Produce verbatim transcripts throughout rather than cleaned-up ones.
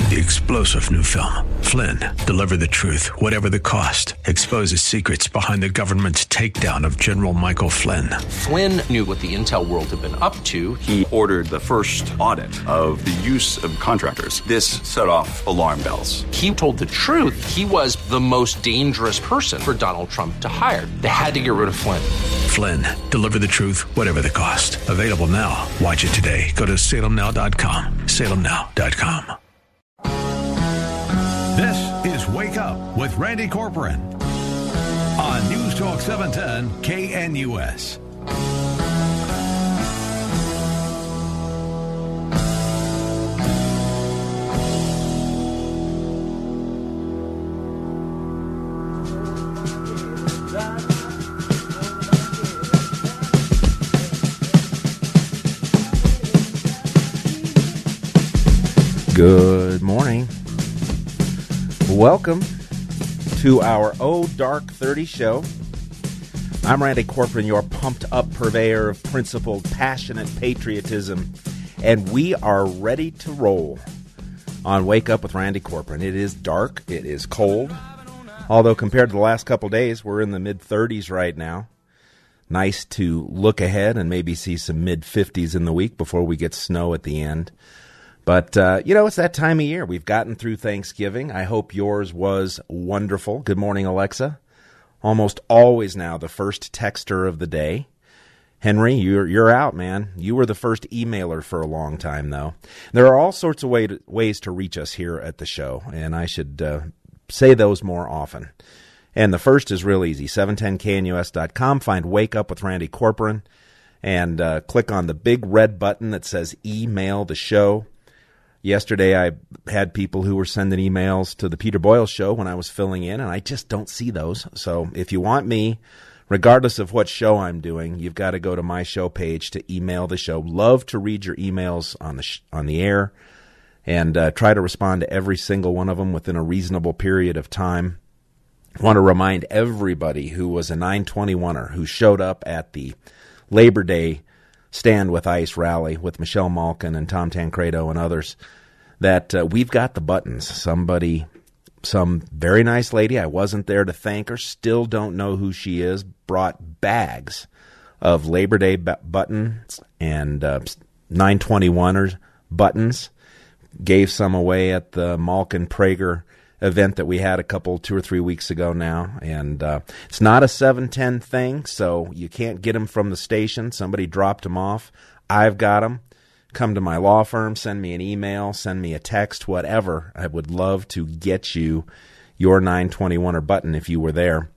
The explosive new film, Flynn, deliver the truth, whatever the cost, exposes secrets behind the government's takedown of General Michael Flynn. Flynn knew what the intel world had been up to. He ordered the first audit of the use of contractors. This set off alarm bells. He told the truth. He was the most dangerous person for Donald Trump to hire. They had to get rid of Flynn. Flynn, deliver the truth, whatever the cost. Available now. Watch it today. Go to salem now dot com. salem now dot com. This is Wake Up with Randy Corcoran on News Talk seven ten K N U S. Good morning. Welcome to our Oh Dark thirty show. I'm Randy Corcoran, your pumped-up purveyor of principled, passionate patriotism, and we are ready to roll on Wake Up with Randy Corcoran. It is dark. It is cold. Although compared to the last couple days, we're in the mid-thirties right now. Nice to look ahead and maybe see some mid-fifties in the week before we get snow at the end. But, uh, you know, it's that time of year. We've gotten through Thanksgiving. I hope yours was wonderful. Good morning, Alexa. Almost always now the first texter of the day. Henry, you're you're out, man. You were the first emailer for a long time, though. There are all sorts of way to, ways to reach us here at the show, and I should uh, say those more often. And the first is real easy, seven ten K N U S dot com. Find Wake Up with Randy Corcoran, and uh, click on the big red button that says Email the Show. Yesterday, I had people who were sending emails to the Peter Boyle Show when I was filling in, and I just don't see those. So if you want me, regardless of what show I'm doing, you've got to go to my show page to email the show. Love to read your emails on the sh- on the air and uh, try to respond to every single one of them within a reasonable period of time. I want to remind everybody who was a nine twenty-one-er who showed up at the Labor Day Stand with ICE rally with Michelle Malkin and Tom Tancredo and others, that uh, we've got the buttons. Somebody, some very nice lady, I wasn't there to thank her, still don't know who she is, brought bags of Labor Day b- buttons and uh, nine twenty-one-er buttons, gave some away at the Malkin Prager event that we had a couple, two or three weeks ago now. And uh, it's not a seven ten thing, so you can't get them from the station. Somebody dropped them off. I've got them. Come to my law firm, send me an email, send me a text, whatever. I would love to get you your nine twenty-one-er button if you were there.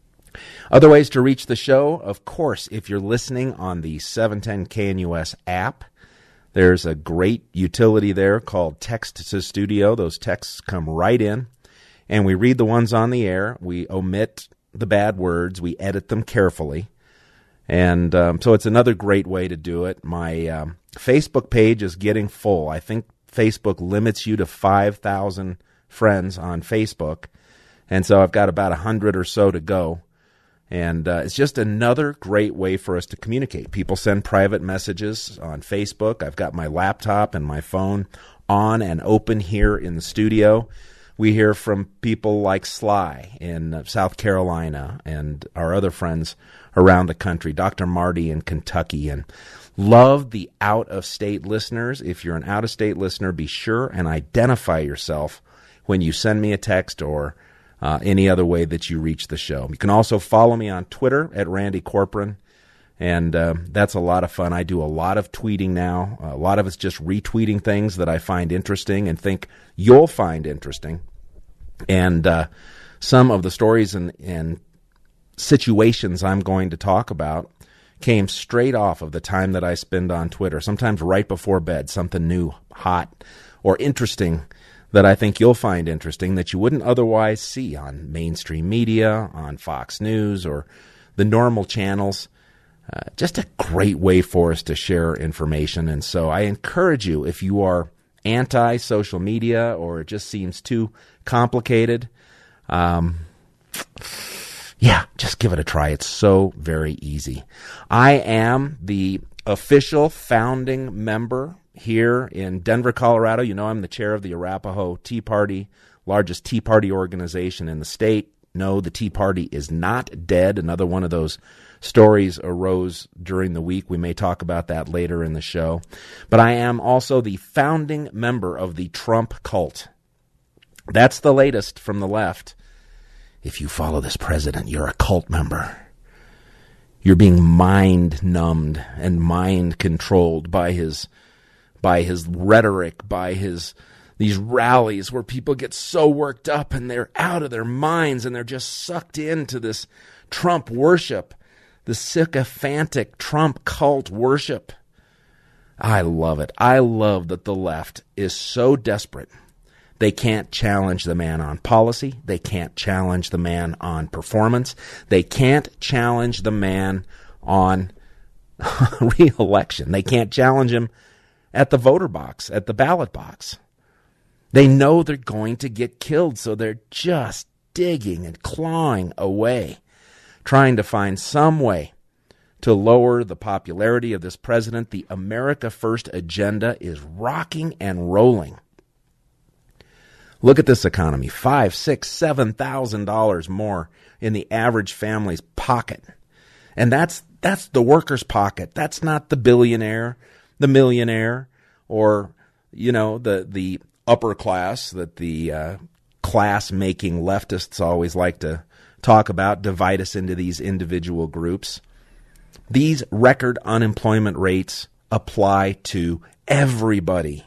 Other ways to reach the show, of course, if you're listening on the seven ten K N U S app, there's a great utility there called Text to Studio. Those texts come right in, and we read the ones on the air. We omit the bad words. We edit them carefully. And um, so it's another great way to do it. My um, Facebook page is getting full. I think Facebook limits you to five thousand friends on Facebook, and so I've got about one hundred or so to go. And uh, it's just another great way for us to communicate. People send private messages on Facebook. I've got my laptop and my phone on and open here in the studio. We hear from people like Sly in South Carolina and our other friends around the country, Doctor Marty in Kentucky. And love the out-of-state listeners. If you're an out-of-state listener, be sure and identify yourself when you send me a text or Uh, any other way that you reach the show. You can also follow me on Twitter at Randy Corcoran, and uh, that's a lot of fun. I do a lot of tweeting now. A lot of it's just retweeting things that I find interesting and think you'll find interesting. And uh, some of the stories and, and situations I'm going to talk about came straight off of the time that I spend on Twitter, sometimes right before bed, something new, hot, or interesting that I think you'll find interesting that you wouldn't otherwise see on mainstream media, on Fox News, or the normal channels. Uh, just a great way for us to share information. And so I encourage you, if you are anti-social media or it just seems too complicated, um, yeah, just give it a try. It's so very easy. I am the official founding member here in Denver, Colorado. You know I'm the chair of the Arapahoe Tea Party, largest Tea Party organization in the state. No, the Tea Party is not dead. Another one of those stories arose during the week. We may talk about that later in the show. But I am also the founding member of the Trump cult. That's the latest from the left. If you follow this president, you're a cult member. You're being mind-numbed and mind-controlled by his by his rhetoric, by his these rallies where people get so worked up and they're out of their minds and they're just sucked into this Trump worship, the sycophantic Trump cult worship. I love it. I love that the left is so desperate. They can't challenge the man on policy. They can't challenge the man on performance. They can't challenge the man on re-election. They can't challenge him at the voter box, at the ballot box. They know they're going to get killed, so they're just digging and clawing away, trying to find some way to lower the popularity of this president. The America First agenda is rocking and rolling. Look at this economy, five, six, seven thousand dollars more in the average family's pocket, and that's that's the worker's pocket. That's not the billionaire, the millionaire, or you know the the upper class that the uh, class-making leftists always like to talk about. Divide us into these individual groups. These record unemployment rates apply to everybody.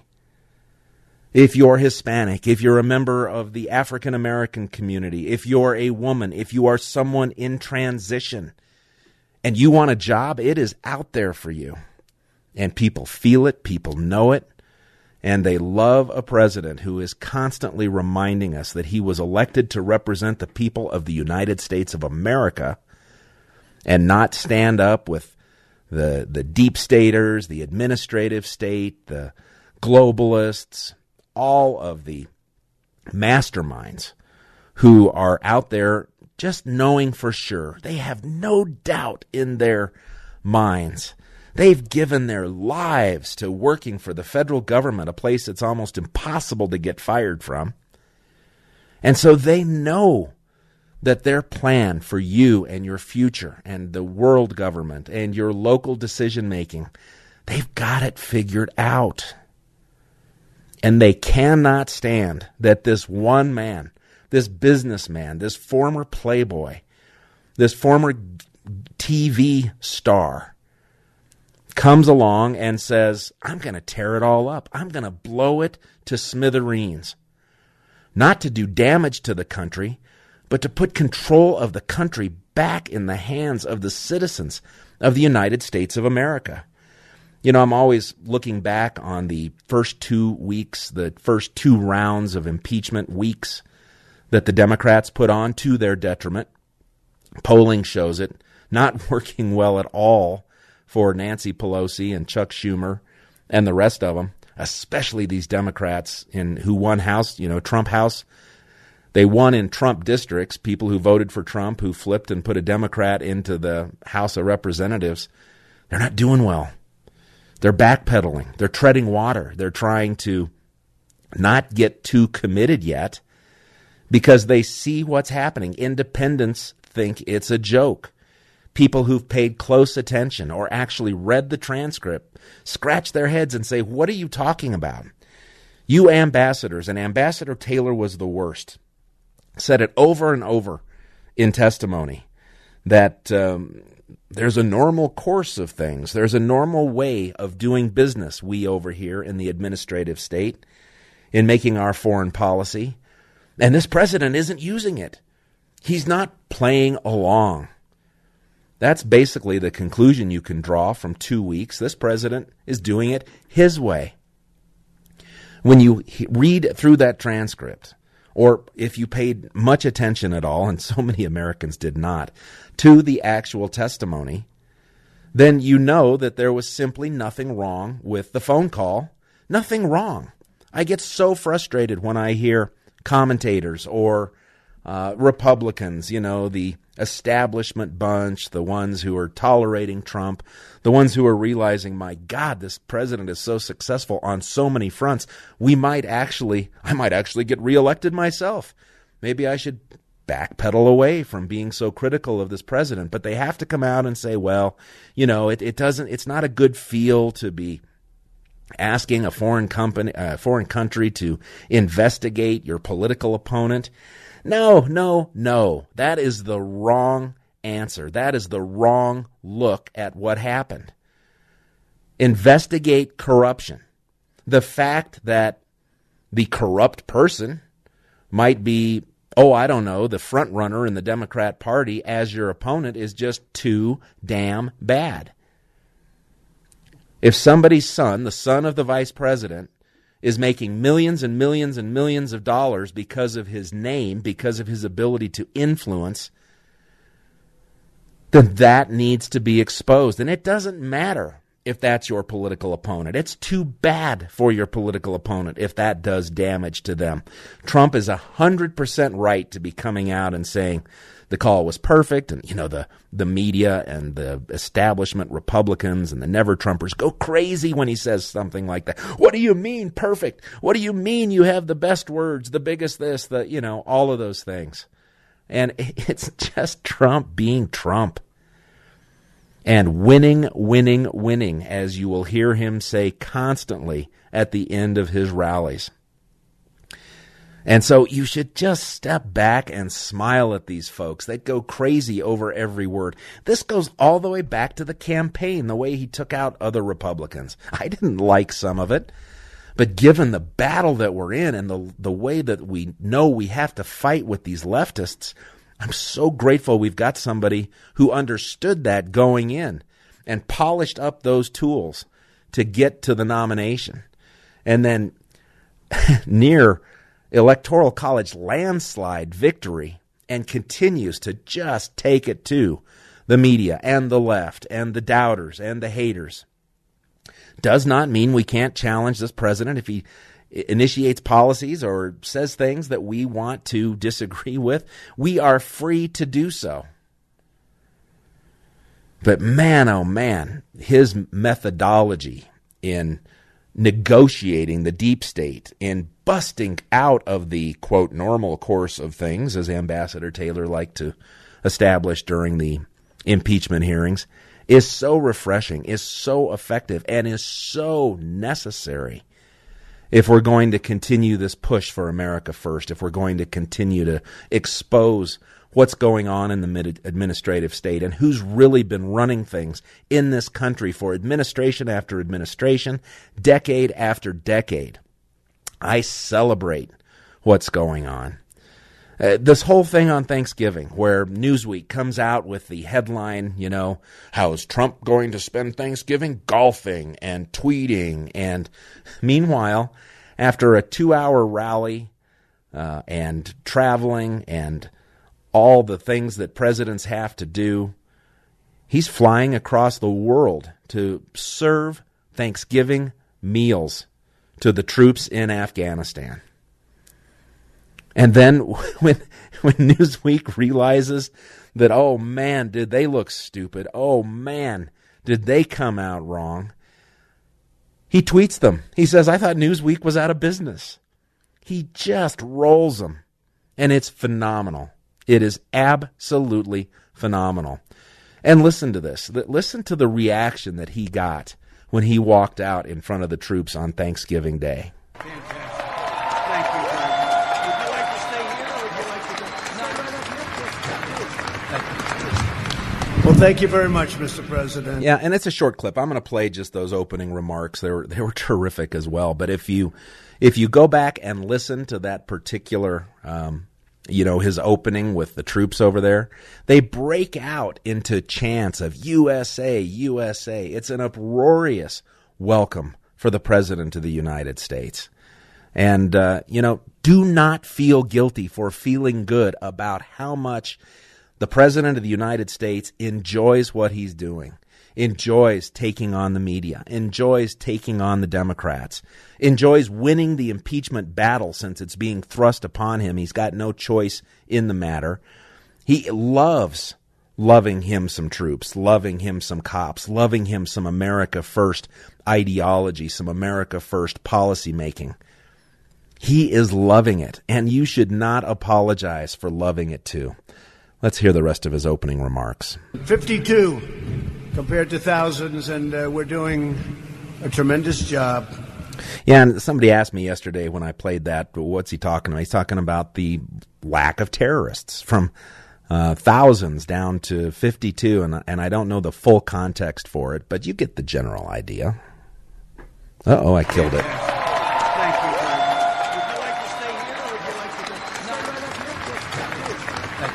If you're Hispanic, if you're a member of the African American community, if you're a woman, if you are someone in transition, and you want a job, it is out there for you. And people feel it, people know it, and they love a president who is constantly reminding us that he was elected to represent the people of the United States of America and not stand up with the, the deep staters, the administrative state, the globalists, all of the masterminds who are out there just knowing for sure. They have no doubt in their minds. They've given their lives to working for the federal government, a place that's almost impossible to get fired from. And so they know that their plan for you and your future and the world government and your local decision-making, they've got it figured out. And they cannot stand that this one man, this businessman, this former playboy, this former T V star comes along and says, I'm going to tear it all up. I'm going to blow it to smithereens. Not to do damage to the country, but to put control of the country back in the hands of the citizens of the United States of America. You know, I'm always looking back on the first two weeks, the first two rounds of impeachment weeks that the Democrats put on to their detriment. Polling shows it not working well at all for Nancy Pelosi and Chuck Schumer and the rest of them, especially these Democrats in who won House, you know, Trump House. They won in Trump districts, people who voted for Trump, who flipped and put a Democrat into the House of Representatives. They're not doing well. They're backpedaling. They're treading water. They're trying to not get too committed yet because they see what's happening. Independents think it's a joke. People who've paid close attention or actually read the transcript scratch their heads and say, what are you talking about? You ambassadors, and Ambassador Taylor was the worst, said it over and over in testimony that um, there's a normal course of things. There's a normal way of doing business, we over here in the administrative state, in making our foreign policy. And this president isn't using it. He's not playing along. That's basically the conclusion you can draw from two weeks. This president is doing it his way. When you read through that transcript, or if you paid much attention at all, and so many Americans did not, to the actual testimony, then you know that there was simply nothing wrong with the phone call. Nothing wrong. I get so frustrated when I hear commentators or uh, Republicans, you know, the establishment bunch, the ones who are tolerating Trump, the ones who are realizing, my God, this president is so successful on so many fronts, we might actually, I might actually get reelected myself. Maybe I should backpedal away from being so critical of this president. But they have to come out and say, well, you know, it, it doesn't, it's not a good feel to be asking a foreign company, a foreign country to investigate your political opponent. No, no, no. That is the wrong answer. That is the wrong look at what happened. Investigate corruption. The fact that the corrupt person might be, oh, I don't know, the front runner in the Democrat Party as your opponent is just too damn bad. If somebody's son, the son of the vice president, is making millions and millions and millions of dollars because of his name, because of his ability to influence, then that needs to be exposed. And it doesn't matter if that's your political opponent. It's too bad for your political opponent if that does damage to them. Trump is one hundred percent right to be coming out and saying the call was perfect, and, you know, the, the media and the establishment Republicans and the never-Trumpers go crazy when he says something like that. What do you mean perfect? What do you mean you have the best words, the biggest this, the, you know, all of those things? And it's just Trump being Trump. And winning, winning, winning, as you will hear him say constantly at the end of his rallies. And so you should just step back and smile at these folks. They go crazy over every word. This goes all the way back to the campaign, the way he took out other Republicans. I didn't like some of it, but given the battle that we're in and the the way that we know we have to fight with these leftists, I'm so grateful we've got somebody who understood that going in and polished up those tools to get to the nomination. And then near Electoral College landslide victory, and continues to just take it to the media and the left and the doubters and the haters. Does not mean we can't challenge this president if he initiates policies or says things that we want to disagree with. We are free to do so. But man, oh man, his methodology in negotiating the deep state, in busting out of the, quote, normal course of things, as Ambassador Taylor liked to establish during the impeachment hearings, is so refreshing, is so effective, and is so necessary if we're going to continue this push for America First, if we're going to continue to expose what's going on in the mid- administrative state and who's really been running things in this country for administration after administration, decade after decade. I celebrate what's going on. Uh, this whole thing on Thanksgiving, where Newsweek comes out with the headline, you know, how is Trump going to spend Thanksgiving golfing and tweeting? And meanwhile, after a two-hour rally uh, and traveling and all the things that presidents have to do, he's flying across the world to serve Thanksgiving meals to the troops in Afghanistan. And then when when Newsweek realizes that, oh man, did they look stupid, oh man, did they come out wrong, he tweets them. He says, I thought Newsweek was out of business. He just rolls them. And it's phenomenal. It is absolutely phenomenal. And listen to this. Listen to the reaction that he got when he walked out in front of the troops on Thanksgiving Day. Fantastic. Thank you very much. Would you like to stay here or would you like to go? No, right up here. Well, thank you very much, Mister President. Yeah, and it's a short clip. I'm going to play just those opening remarks. They were they were terrific as well. But if you if you go back and listen to that particular um you know, his opening with the troops over there, they break out into chants of U S A, U S A. It's an uproarious welcome for the President of the United States. And, uh, you know, do not feel guilty for feeling good about how much the President of the United States enjoys what he's doing, enjoys taking on the media, enjoys taking on the Democrats, enjoys winning the impeachment battle since it's being thrust upon him. He's got no choice in the matter. He loves loving him some troops, loving him some cops, loving him some America First ideology, some America First policy making. He is loving it, and you should not apologize for loving it too. Let's hear the rest of his opening remarks. fifty-two compared to thousands, and uh, we're doing a tremendous job. Yeah, and somebody asked me yesterday when I played that, what's he talking about? He's talking about the lack of terrorists from uh, thousands down to fifty-two, and, and I don't know the full context for it, but you get the general idea. Uh-oh, I killed it. Thank you very much. Would you like to stay here, or would you like to go? No, right up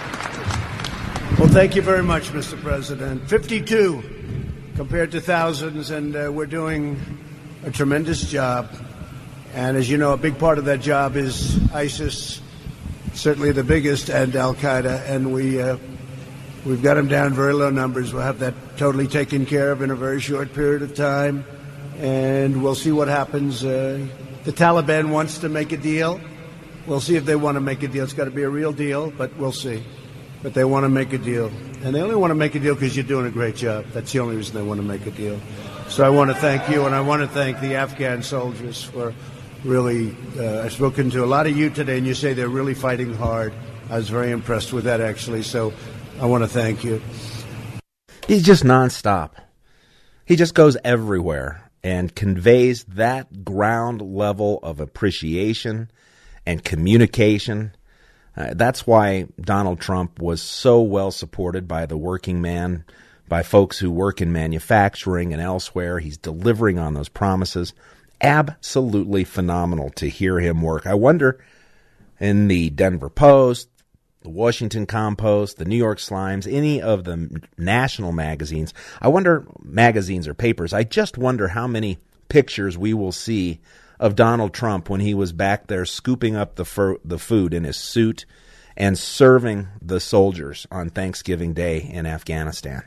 here. Well, thank you very much, Mister President. fifty-two compared to thousands, and uh, we're doing a tremendous job. And as you know, a big part of that job is ISIS, certainly the biggest, and Al-Qaeda. And we, uh, we've got them down very low numbers. We'll have that totally taken care of in a very short period of time. And we'll see what happens. Uh, the Taliban wants to make a deal. We'll see if they want to make a deal. It's got to be a real deal, but we'll see. But they want to make a deal. And they only want to make a deal because you're doing a great job. That's the only reason they want to make a deal. So I want to thank you, and I want to thank the Afghan soldiers for really, uh, I've spoken to a lot of you today, and you say they're really fighting hard. I was very impressed with that, actually. So I want to thank you. He's just nonstop. He just goes everywhere and conveys that ground level of appreciation and communication. Uh, that's why Donald Trump was so well supported by the working man, by folks who work in manufacturing and elsewhere. He's delivering on those promises. Absolutely phenomenal to hear him work. I wonder, in the Denver Post, the Washington Compost, the New York Slimes, any of the national magazines, I wonder, magazines or papers, I just wonder how many pictures we will see of Donald Trump when he was back there scooping up the fur, the food in his suit and serving the soldiers on Thanksgiving Day in Afghanistan.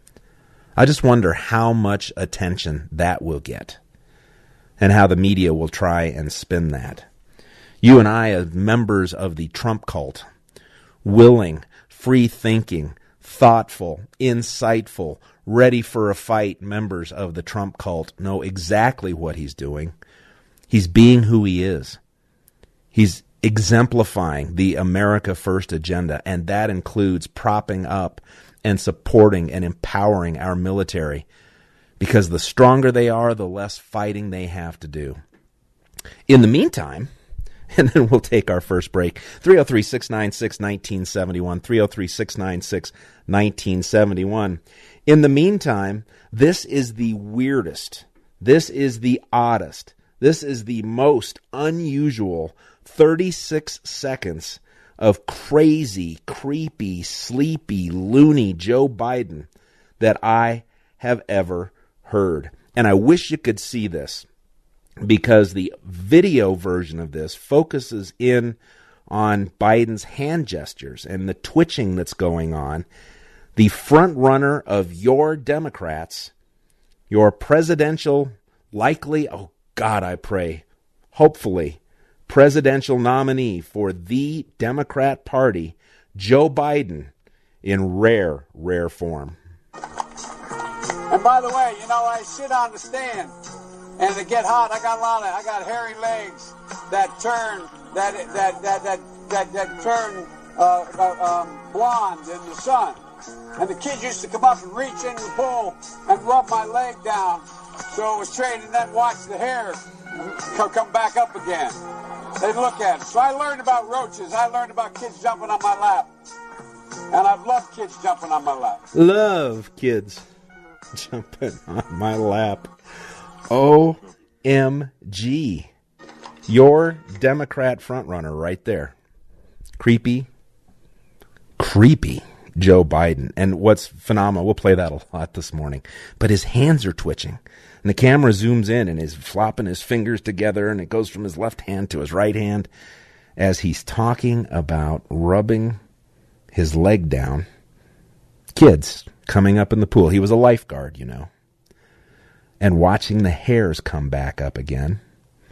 I just wonder how much attention that will get and how the media will try and spin that. You and I, as members of the Trump cult, willing, free-thinking, thoughtful, insightful, ready for a fight members of the Trump cult know exactly what he's doing. He's being who he is. He's exemplifying the America First agenda, and that includes propping up and supporting and empowering our military, because the stronger they are, the less fighting they have to do. In the meantime, and then we'll take our first break, three oh three, six nine six, one nine seven one, three oh three, six nine six, one nine seven one. In the meantime, this is the weirdest, this is the oddest, this is the most unusual thirty-six seconds of crazy, creepy, sleepy, loony Joe Biden that I have ever heard. And I wish you could see this, because the video version of this focuses in on Biden's hand gestures and the twitching that's going on. The front runner of your Democrats, your presidential likely, oh God, I pray, hopefully, presidential nominee for the Democrat Party, Joe Biden, in rare, rare form. And by the way, you know, I sit on the stand, and to get hot, I got a lot of, I got hairy legs that turn, that that that that that, that turn uh, uh, um, blonde in the sun. And the kids used to come up and reach into the pool and rub my leg down so it was straight, and then watch the hair come back up again. They'd look at it. So I learned about roaches. I learned about kids jumping on my lap. And I've loved kids jumping on my lap. Love kids jumping on my lap. O M G. Your Democrat frontrunner right there. Creepy, creepy Joe Biden. And what's phenomenal, we'll play that a lot this morning, but his hands are twitching. And the camera zooms in and is flopping his fingers together, and it goes from his left hand to his right hand as he's talking about rubbing his leg down. Kids coming up in the pool. He was a lifeguard, you know. And watching the hairs come back up again.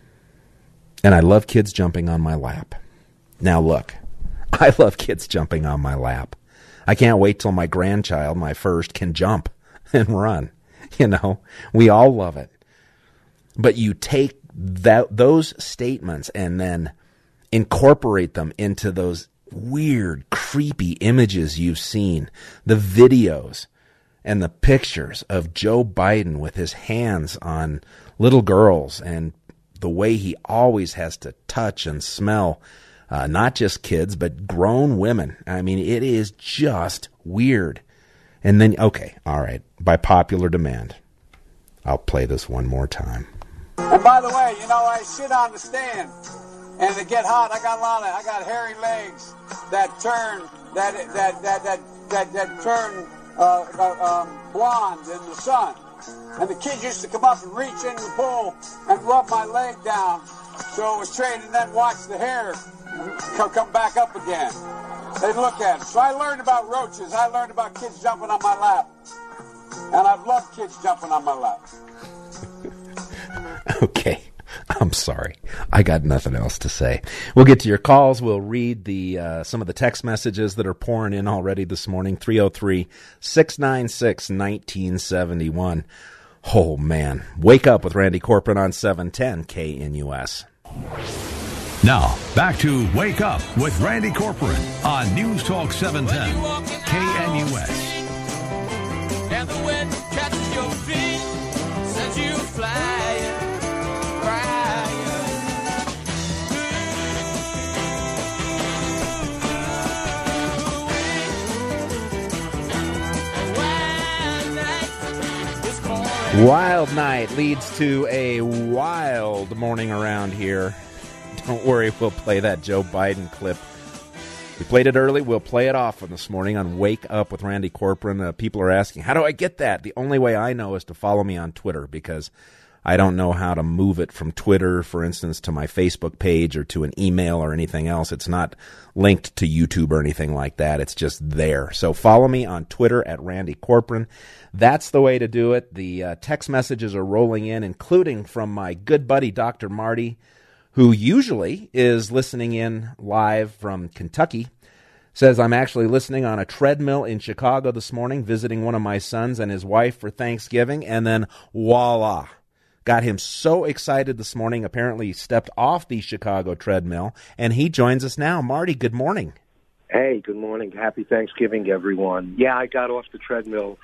And I love kids jumping on my lap. Now look, I love kids jumping on my lap. I can't wait till my grandchild, my first, can jump and run. You know, we all love it. But you take that those statements and then incorporate them into those weird, creepy images you've seen, the videos and the pictures of Joe Biden with his hands on little girls and the way he always has to touch and smell uh, not just kids, but grown women. I mean, it is just weird. And then, okay, all right, by popular demand, I'll play this one more time. And by the way, you know, I sit on the stand, and to get hot, I got a lot of, I got hairy legs that turn, that that that that that, that turn uh, uh, um, blonde in the sun. And the kids used to come up and reach in the pool and rub my leg down, so it was straight, and then watch the hair come back up again. They'd look at it. So I learned about roaches. I learned about kids jumping on my lap, and I've loved kids jumping on my lap. Okay, I'm sorry. I got nothing else to say. We'll get to your calls. We'll read the uh, some of the text messages that are pouring in already this morning. three oh three, six nine six, one nine seven one. Oh, man. Wake up with Randy Corcoran on seven ten K N U S. Now, back to Wake Up with Randy Corcoran on News Talk seven ten K N U S. And the wind catches your feet, sends you flying, crying. Wild night leads to a wild morning around here. Don't worry, we'll play that Joe Biden clip. We played it early. We'll play it often this morning on Wake Up with Randy Corcoran. Uh, people are asking, how do I get that? The only way I know is to follow me on Twitter, because I don't know how to move it from Twitter, for instance, to my Facebook page or to an email or anything else. It's not linked to YouTube or anything like that. It's just there. So follow me on Twitter at Randy Corcoran. That's the way to do it. The uh, text messages are rolling in, including from my good buddy, Doctor Marty, who usually is listening in live from Kentucky. Says, I'm actually listening on a treadmill in Chicago this morning, visiting one of my sons and his wife for Thanksgiving, and then voila. Got him so excited this morning. Apparently he stepped off the Chicago treadmill, and he joins us now. Marty, good morning. Hey, good morning. Happy Thanksgiving, everyone. Yeah, I got off the treadmill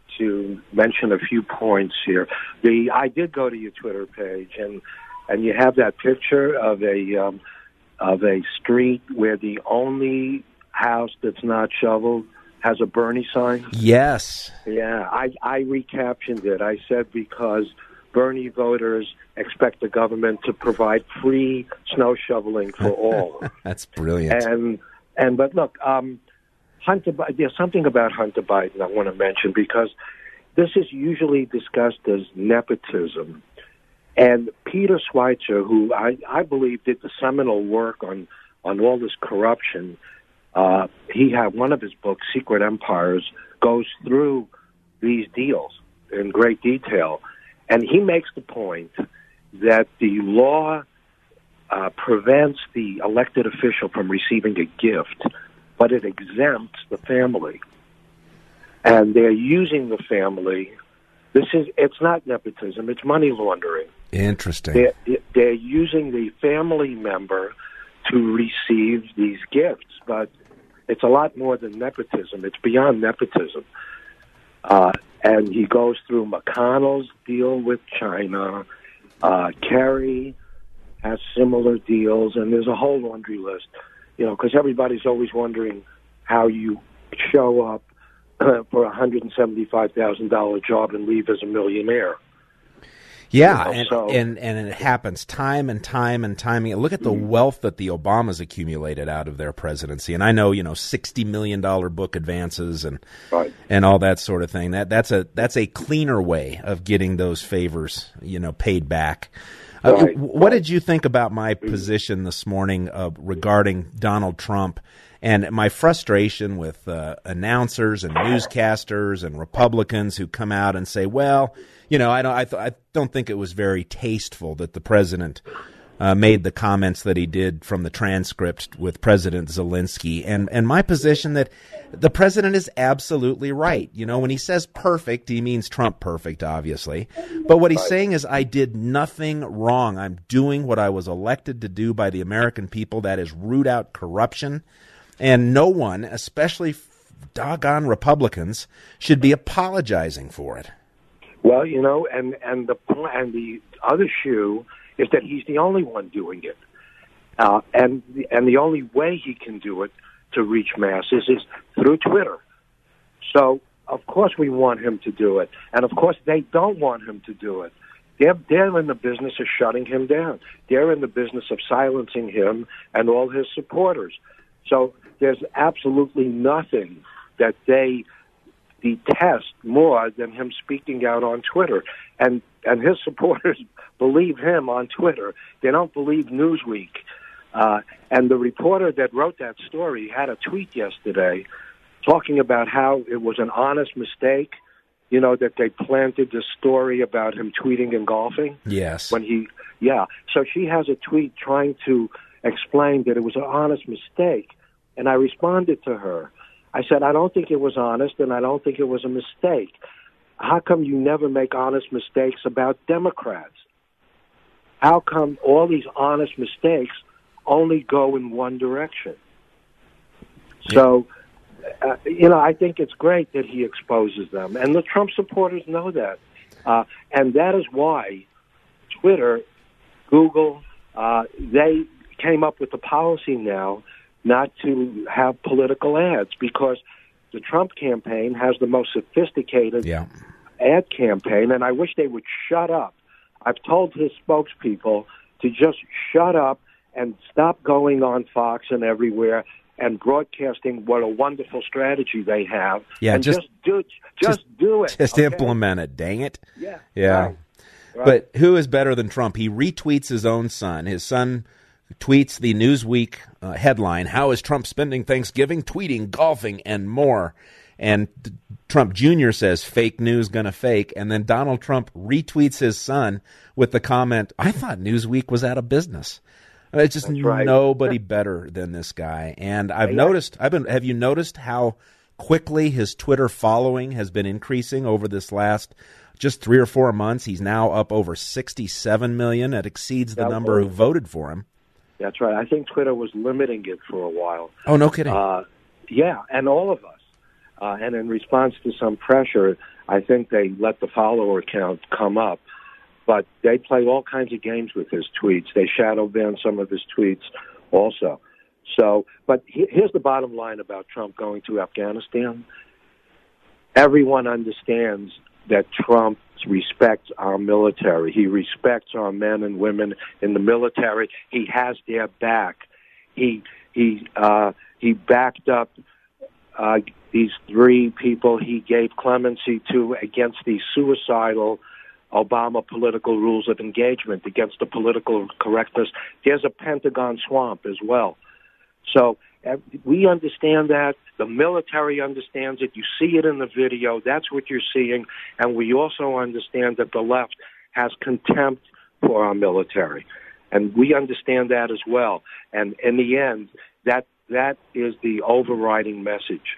to mention a few points here. The I did go to your Twitter page, and and you have that picture of a um, of a street where the only house that's not shoveled has a Bernie sign. Yes. Yeah, I, I recaptioned it. I said because Bernie voters expect the government to provide free snow shoveling for all. That's brilliant. And and but look, um, Hunter, there's something about Hunter Biden I want to mention, because this is usually discussed as nepotism. And Peter Schweizer, who I, I believe did the seminal work on, on all this corruption, uh, he had one of his books, Secret Empires, goes through these deals in great detail. And he makes the point that the law uh, prevents the elected official from receiving a gift, but it exempts the family. And they're using the family. This is, it's not nepotism, it's money laundering. Interesting. They're, they're using the family member to receive these gifts, but it's a lot more than nepotism. It's beyond nepotism. Uh, and he goes through McConnell's deal with China. Uh, Kerry has similar deals, and there's a whole laundry list. You know, because everybody's always wondering how you show up uh, for a one hundred seventy-five thousand dollars job and leave as a millionaire. Yeah, You know, and, so- and and it happens time and time and time again. Look at the wealth that the Obamas accumulated out of their presidency. And I know, you know, sixty million dollars book advances and Right. and all that sort of thing. That that's a that's a cleaner way of getting those favors, you know, paid back. Uh, Right. what did you think about my position this morning uh, regarding Donald Trump and my frustration with uh, announcers and newscasters and Republicans who come out and say, well, you know, I don't I, th- I don't think it was very tasteful that the president uh, made the comments that he did from the transcript with President Zelensky. And, and my position that the president is absolutely right. You know, when he says perfect, he means Trump perfect, obviously. But what he's right. saying is, I did nothing wrong. I'm doing what I was elected to do by the American people. That is root out corruption. And no one, especially doggone Republicans, should be apologizing for it. Well, you know, and, and the and the other shoe is that he's the only one doing it. Uh, and, and the only way he can do it to reach masses is through Twitter. So, of course, we want him to do it. And, of course, they don't want him to do it. They're, they're in the business of shutting him down. They're in the business of silencing him and all his supporters. So there's absolutely nothing that they detest more than him speaking out on Twitter. And, and his supporters believe him on Twitter. They don't believe Newsweek. Uh, and the reporter that wrote that story had a tweet yesterday talking about how it was an honest mistake, you know, that they planted this story about him tweeting and golfing. Yes. When he, yeah. So she has a tweet trying to explain that it was an honest mistake. And I responded to her. I said, I don't think it was honest, and I don't think it was a mistake. How come you never make honest mistakes about Democrats? How come all these honest mistakes only go in one direction? So, uh, you know, I think it's great that he exposes them. And the Trump supporters know that. Uh, and that is why Twitter, Google, uh, they came up with the policy now not to have political ads, because the Trump campaign has the most sophisticated yeah. ad campaign, and I wish they would shut up. I've told his spokespeople to just shut up and stop going on Fox and everywhere and broadcasting what a wonderful strategy they have. Yeah, and just, just do just, just do it. Just okay? implement it, dang it. Yeah. Yeah. Right. Right. But who is better than Trump? He retweets his own son. His son tweets the Newsweek uh, headline, "How is Trump spending Thanksgiving? Tweeting, golfing, and more." And Trump Junior says, "Fake news, gonna fake." And then Donald Trump retweets his son with the comment, "I thought Newsweek was out of business." It's just right. nobody better than this guy. And I've yeah. noticed, I've been, have you noticed how quickly his Twitter following has been increasing over this last just three or four months? He's now up over sixty-seven million. It exceeds the that number was, who voted for him. That's right. I think Twitter was limiting it for a while. Oh, no kidding. Uh, yeah, and all of us. Uh, and in response to some pressure, I think they let the follower count come up. But they play all kinds of games with his tweets. They shadow ban some of his tweets also. So, but he, here's the bottom line about Trump going to Afghanistan. Everyone understands that Trump respects our military. He respects our men and women in the military. He has their back. He he uh, he backed up uh, these three people he gave clemency to against the suicidal Obama political rules of engagement, against the political correctness. There's a Pentagon swamp as well. So uh, we understand that. The military understands it. You see it in the video. That's what you're seeing. And we also understand that the left has contempt for our military. And we understand that as well. And in the end, that that is the overriding message.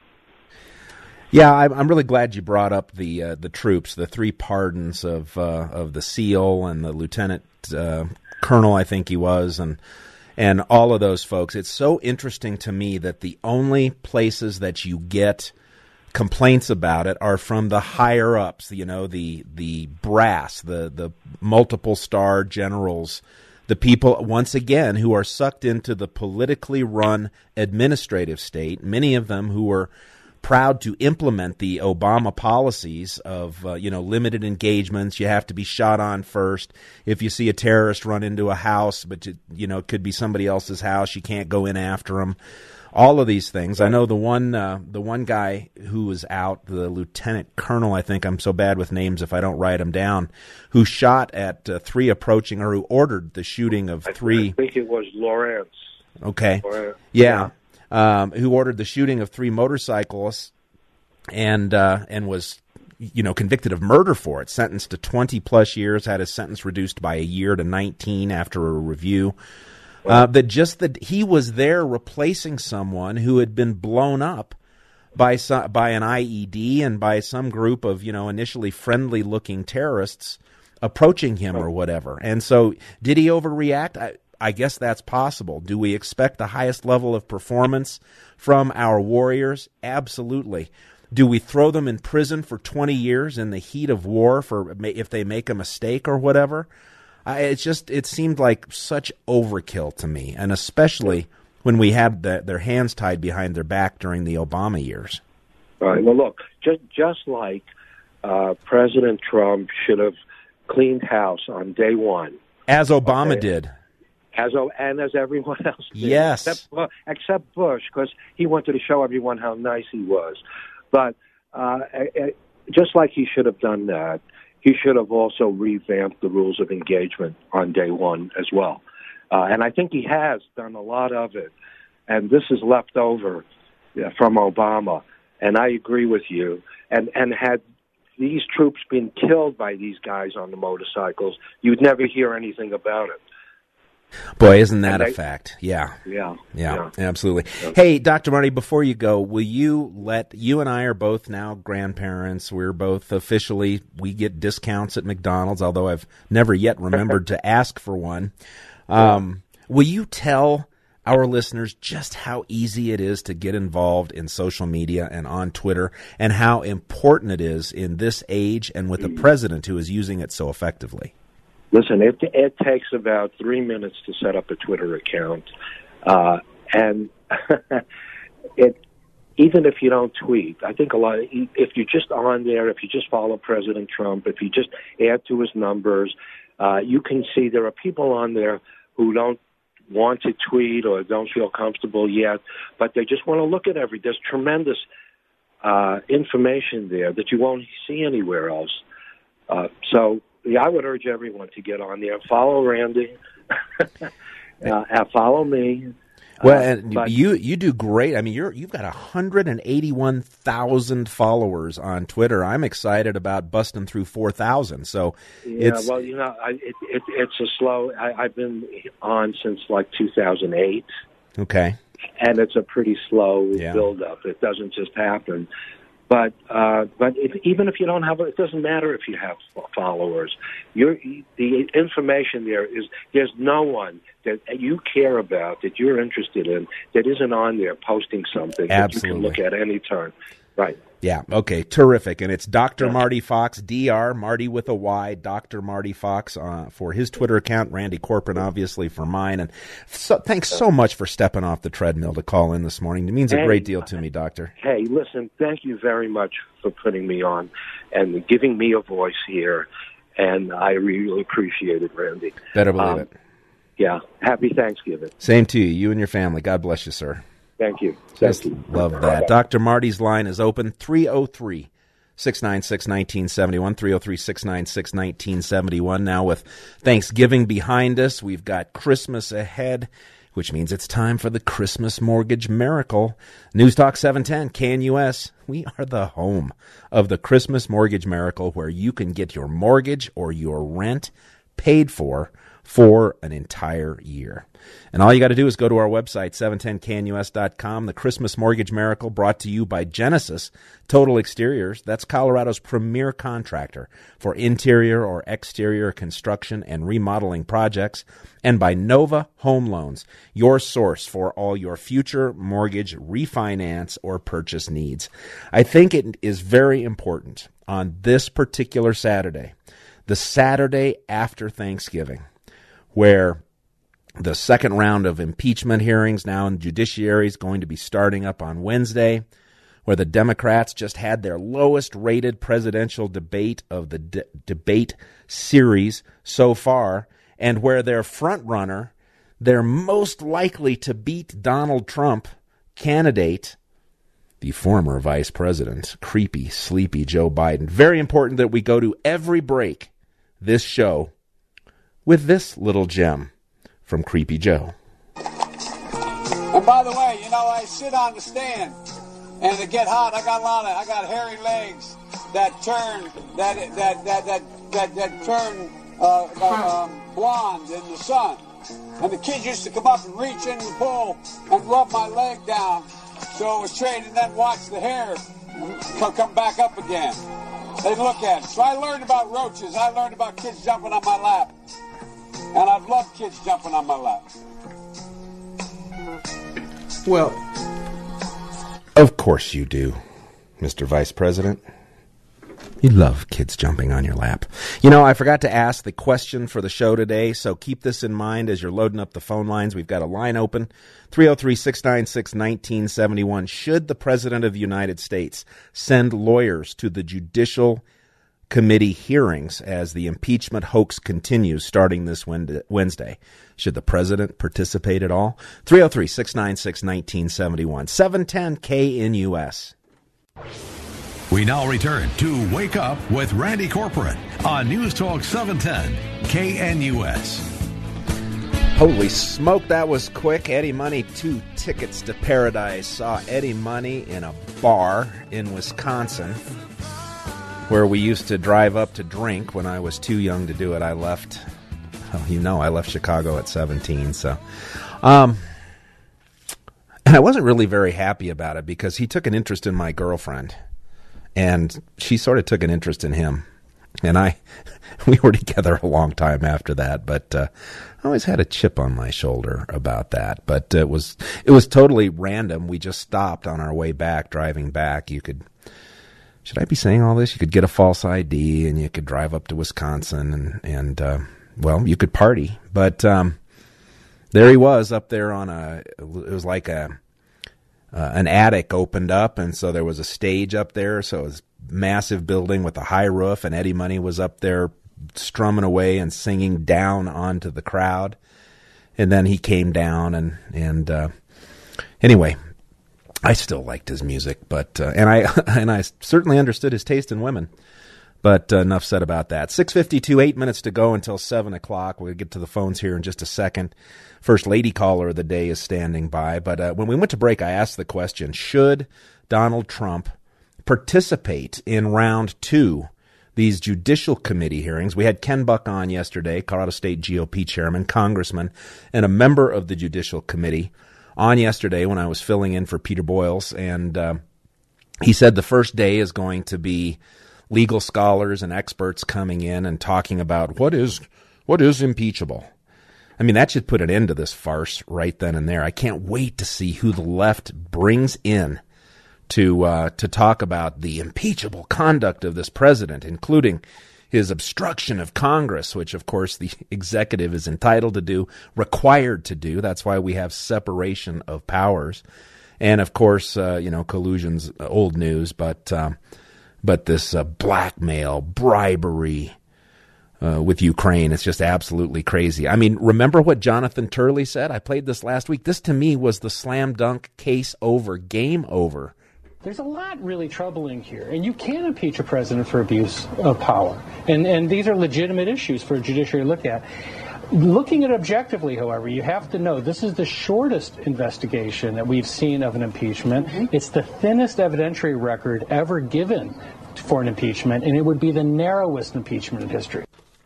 Yeah, I'm really glad you brought up the uh, the troops, the three pardons of uh, of the SEAL and the lieutenant uh, colonel, I think he was, and and all of those folks. It's so interesting to me that the only places that you get complaints about it are from the higher ups, you know, the the brass, the the multiple star generals, the people, once again, who are sucked into the politically run administrative state, many of them who are proud to implement the Obama policies of, uh, you know, limited engagements. You have to be shot on first. If you see a terrorist run into a house, but, you know, it could be somebody else's house, you can't go in after them. All of these things. I know the one uh, the one guy who was out, the lieutenant colonel, I think, I'm so bad with names if I don't write them down, who shot at uh, three approaching, or who ordered the shooting of three. I think it was Lawrence. Okay. Lawrence. Yeah. Um, who ordered the shooting of three motorcyclists and uh, and was you know, convicted of murder for it, sentenced to twenty plus years, had his sentence reduced by a year to nineteen after a review. Uh, that just that he was there replacing someone who had been blown up by some, by an I E D and by some group of, you know, initially friendly-looking terrorists approaching him or whatever. And so did he overreact? I, I guess that's possible. Do we expect the highest level of performance from our warriors? Absolutely. Do we throw them in prison for twenty years in the heat of war for if they make a mistake or whatever? I, it's just, it seemed like such overkill to me, and especially when we had the, their hands tied behind their back during the Obama years. All right. Well, look, just, just like uh, President Trump should have cleaned house on day one. As Obama okay. did. As and as everyone else did. Yes. Except, except Bush, because he wanted to show everyone how nice he was. But uh, just like he should have done that, he should have also revamped the rules of engagement on day one as well. Uh, and I think he has done a lot of it. And this is left over uh, from Obama. And I agree with you. And, and had these troops been killed by these guys on the motorcycles, you'd never hear anything about it. Boy, isn't that they, a fact? Yeah. Yeah. Yeah, yeah. absolutely. Yeah. Hey, Doctor Marty, before you go, will you let, you and I are both now grandparents. We're both officially, we get discounts at McDonald's, although I've never yet remembered to ask for one. Um, will you tell our listeners just how easy it is to get involved in social media and on Twitter, and how important it is in this age and with a president who is using it so effectively? Listen, it it takes about three minutes to set up a Twitter account, uh, and it even if you don't tweet, I think a lot. Of, if you're just on there, if you just follow President Trump, if you just add to his numbers, uh, you can see there are people on there who don't want to tweet or don't feel comfortable yet, but they just want to look at every. There's tremendous uh, information there that you won't see anywhere else. Uh, so. Yeah, I would urge everyone to get on there. Follow Randy. uh, follow me. Well, and uh, you you do great. I mean, you're you've got one hundred eighty-one thousand followers on Twitter. I'm excited about busting through four thousand. So, yeah, it's, well, you know, I, it, it, it's a slow. I, I've been on since like two thousand eight. Okay, and it's a pretty slow yeah. build up. It doesn't just happen. But uh, but if, even if you don't have, it doesn't matter if you have followers. You're, the information there is there's no one that you care about, that you're interested in, that isn't on there posting something Absolutely. that you can look at any time. Right. Yeah, okay, terrific. And it's Doctor Marty Fox, D R, Marty with a Y, Doctor Marty Fox uh, for his Twitter account, Randy Corcoran, obviously, for mine. And so, thanks so much for stepping off the treadmill to call in this morning. It means a hey, great deal to me, Doctor. Hey, listen, thank you very much for putting me on and giving me a voice here. And I really appreciate it, Randy. Better believe um, it. Yeah, happy Thanksgiving. Same to you, you and your family. God bless you, sir. Thank you. Just Thank you. Love that. Doctor Marty's line is open, three oh three, six nine six, one nine seven one, three oh three, six nine six, one nine seven one. Now with Thanksgiving behind us, we've got Christmas ahead, which means it's time for the Christmas Mortgage Miracle. News Talk seven ten, K N U S. We are the home of the Christmas Mortgage Miracle, where you can get your mortgage or your rent paid for for an entire year. And all you got to do is go to our website, seven ten K N U S dot com. The Christmas Mortgage Miracle, brought to you by Genesis Total Exteriors. That's Colorado's premier contractor for interior or exterior construction and remodeling projects. And by Nova Home Loans, your source for all your future mortgage, refinance, or purchase needs. I think it is very important on this particular Saturday, the Saturday after Thanksgiving, where the second round of impeachment hearings now in the judiciary is going to be starting up on Wednesday, where the Democrats just had their lowest rated presidential debate of the de- debate series so far, and where their front runner, their most likely to beat Donald Trump candidate, the former vice president, creepy, sleepy Joe Biden. Very important that we go to every break this show with this little gem from Creepy Joe. And by the way, you know, I sit on the stand, and to get hot, I got a lot of, I got hairy legs, that turn that that that that that, that turn uh, uh, um, blonde in the sun. And the kids used to come up and reach in the pool and rub my leg down so it was straight, and then watch the hair come back up again. They'd look at it. So I learned about roaches. I learned about kids jumping on my lap. And I've loved kids jumping on my lap. Well, of course you do, Mister Vice President. You love kids jumping on your lap. You know, I forgot to ask the question for the show today, so keep this in mind as you're loading up the phone lines. We've got a line open, three oh three, six nine six, one nine seven one. Should the President of the United States send lawyers to the Judicial Committee hearings as the impeachment hoax continues starting this Wednesday? Should the President participate at all? three oh three, six nine six, one nine seven one. seven ten K N U S. We now return to Wake Up with Randy Corcoran on News Talk seven ten K N U S. Holy smoke, that was quick. Eddie Money, two tickets to paradise. Saw Eddie Money in a bar in Wisconsin where we used to drive up to drink when I was too young to do it. I left, well, you know, I left Chicago at seventeen. So, um, and I wasn't really very happy about it because he took an interest in my girlfriend. And she sort of took an interest in him. And I, we were together a long time after that, but uh, I always had a chip on my shoulder about that. But it was it was totally random. We just stopped on our way back, driving back. You could, should I be saying all this? You could get a false I D and you could drive up to Wisconsin and, and uh, well, you could party. But um, there he was up there on a, it was like a, Uh, an attic opened up, and so there was a stage up there, so it was a massive building with a high roof, and Eddie Money was up there strumming away and singing down onto the crowd. And then he came down, and, and uh, anyway, I still liked his music, but uh, and I and I certainly understood his taste in women. But uh, enough said about that. six fifty-two, eight minutes to go until seven o'clock. We'll get to the phones here in just a second. First lady caller of the day is standing by. But uh, when we went to break, I asked the question, should Donald Trump participate in round two, these Judicial Committee hearings? We had Ken Buck on yesterday, Colorado State G O P chairman, congressman, and a member of the Judicial Committee on yesterday when I was filling in for Peter Boyles. And uh, he said the first day is going to be legal scholars and experts coming in and talking about what is what is impeachable. I mean, that should put an end to this farce right then and there. I can't wait to see who the left brings in to uh, to talk about the impeachable conduct of this president, including his obstruction of Congress, which, of course, the executive is entitled to do, required to do. That's why we have separation of powers. And, of course, uh, you know, collusion's old news, but um, but this uh, blackmail, bribery, Uh, with Ukraine. It's just absolutely crazy. I mean, remember what Jonathan Turley said? I played this last week. This, to me, was the slam dunk, case over, game over. There's a lot really troubling here, and you can impeach a president for abuse of power. And, and these are legitimate issues for a judiciary to look at. Looking at it objectively, however, you have to know this is the shortest investigation that we've seen of an impeachment. Mm-hmm. It's the thinnest evidentiary record ever given for an impeachment, and it would be the narrowest impeachment in history.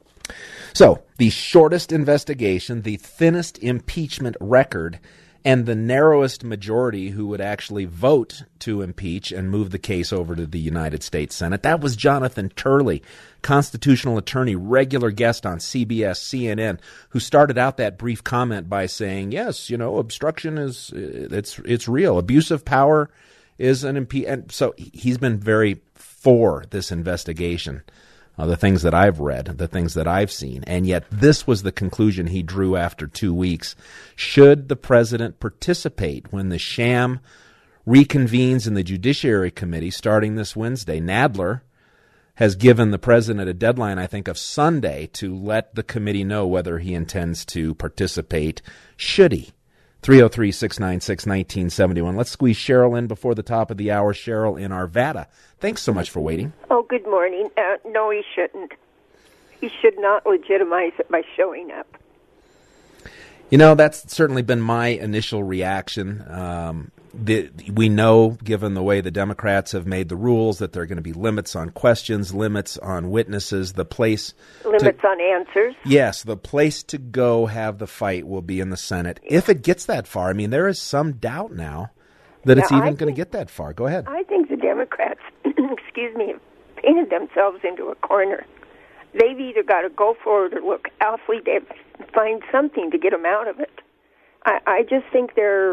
So, the shortest investigation, the thinnest impeachment record, and the narrowest majority who would actually vote to impeach and move the case over to the United States Senate. That was Jonathan Turley, constitutional attorney, regular guest on C B S, C N N, who started out that brief comment by saying, yes, you know, obstruction is, it's it's real. Abuse of power is an impeachment. So he's been very for this investigation. Uh, the things that I've read, the things that I've seen, and yet this was the conclusion he drew after two weeks. Should the president participate when the sham reconvenes in the Judiciary Committee starting this Wednesday? Nadler has given the president a deadline, I think, of Sunday to let the committee know whether he intends to participate. Should he? three oh three, six nine six, one nine seven one. Let's squeeze Cheryl in before the top of the hour. Cheryl in Arvada. Thanks so much for waiting. Oh, good morning. Uh, no, he shouldn't. He should not legitimize it by showing up. You know, that's certainly been my initial reaction. Um, the, we know, given the way the Democrats have made the rules, that there are going to be limits on questions, limits on witnesses. The place limits to, on answers. Yes, the place to go have the fight will be in the Senate if it gets that far. I mean, there is some doubt now that now, it's even I going to get that far. Go ahead. I think the Democrats, excuse me, have painted themselves into a corner. They've either got to go forward or look awfully dead, find something to get them out of it. I, I just think they're.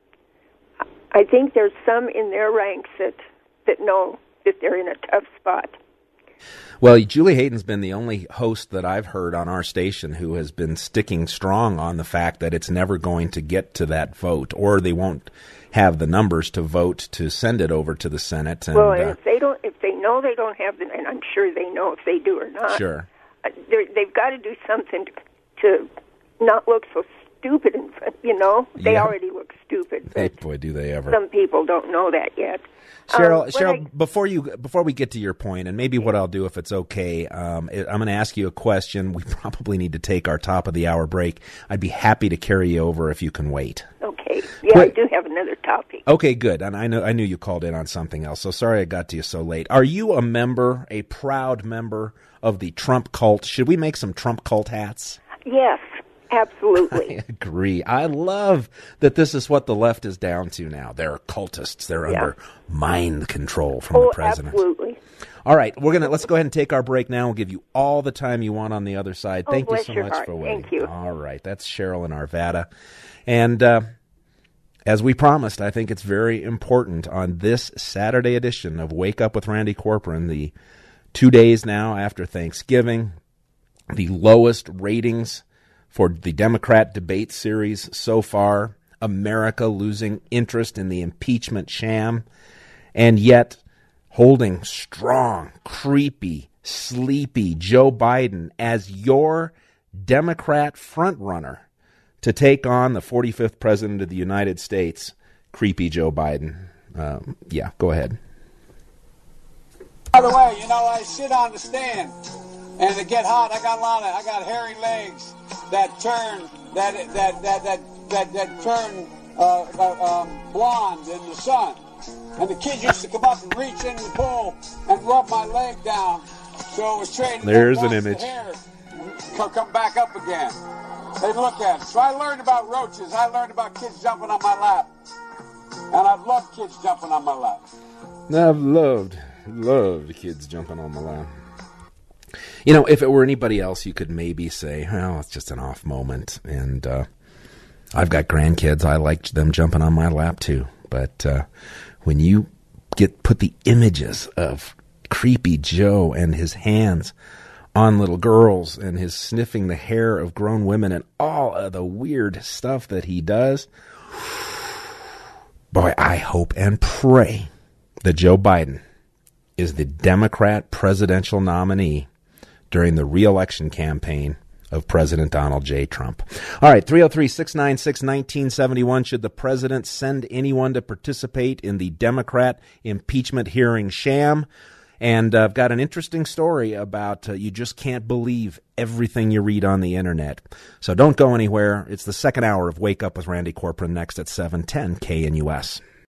I think there's some in their ranks that, that know that they're in a tough spot. Well, Julie Hayden's been the only host that I've heard on our station who has been sticking strong on the fact that it's never going to get to that vote, or they won't have the numbers to vote to send it over to the Senate. And, well, and uh, if they don't, if they know they don't have the, and I'm sure they know if they do or not. Sure. Uh, they've got to do something to, to not look so stupid. In front, you know, they Yeah. already look stupid. Hey, boy, do they ever. Some people don't know that yet. Cheryl, Um, Cheryl, I, before you before we get to your point, and maybe what I'll do if it's okay, um, I'm going to ask you a question. We probably need to take our top of the hour break. I'd be happy to carry you over if you can wait. Okay. Yeah, Quick. I do have another topic. Okay, good. And I know I knew you called in on something else, so sorry I got to you so late. Are you a member, a proud member of the Trump cult? Should we make some Trump cult hats? Yes, absolutely. I agree. I love that this is what the left is down to now. They're cultists. They're Yeah. under mind control from oh, the president. absolutely. All right, we're gonna let's go ahead and take our break now. We'll give you all the time you want on the other side. Oh, Thank you bless so your much heart. for waiting. Thank you. All right, that's Cheryl in Arvada, and uh, as we promised, I think it's very important on this Saturday edition of Wake Up with Randy Corcoran, the two days now after Thanksgiving, the lowest ratings for the Democrat debate series so far, America losing interest in the impeachment sham, and yet holding strong, creepy, sleepy Joe Biden as your Democrat frontrunner to take on the forty-fifth president of the United States, creepy Joe Biden. Um, yeah, go ahead. By the way, you know, I sit on the stand, and to get hot, I got a lot of, I got hairy legs that turn, that that that that that, that turn uh, uh, um, blonde in the sun. And the kids used to come up and reach in the pool and rub my leg down, so it was trading. There's an the image. hair come, come back up again. They look at it. So I learned about roaches. I learned about kids jumping on my lap, and I've loved kids jumping on my lap. I've loved, loved kids jumping on my lap. You know, if it were anybody else, you could maybe say, well, it's just an off moment. And uh, I've got grandkids. I like them jumping on my lap, too. But uh, when you get put the images of creepy Joe and his hands on little girls and his sniffing the hair of grown women and all of the weird stuff that he does, boy, I hope and pray that Joe Biden is the Democrat presidential nominee during the re-election campaign of President Donald J. Trump. All right, three oh three, six nine six, one nine seven one. Should the president send anyone to participate in the Democrat impeachment hearing sham? And uh, I've got an interesting story about uh, you just can't believe everything you read on the internet. So don't go anywhere. It's the second hour of Wake Up with Randy Corcoran next at seven ten K N U S.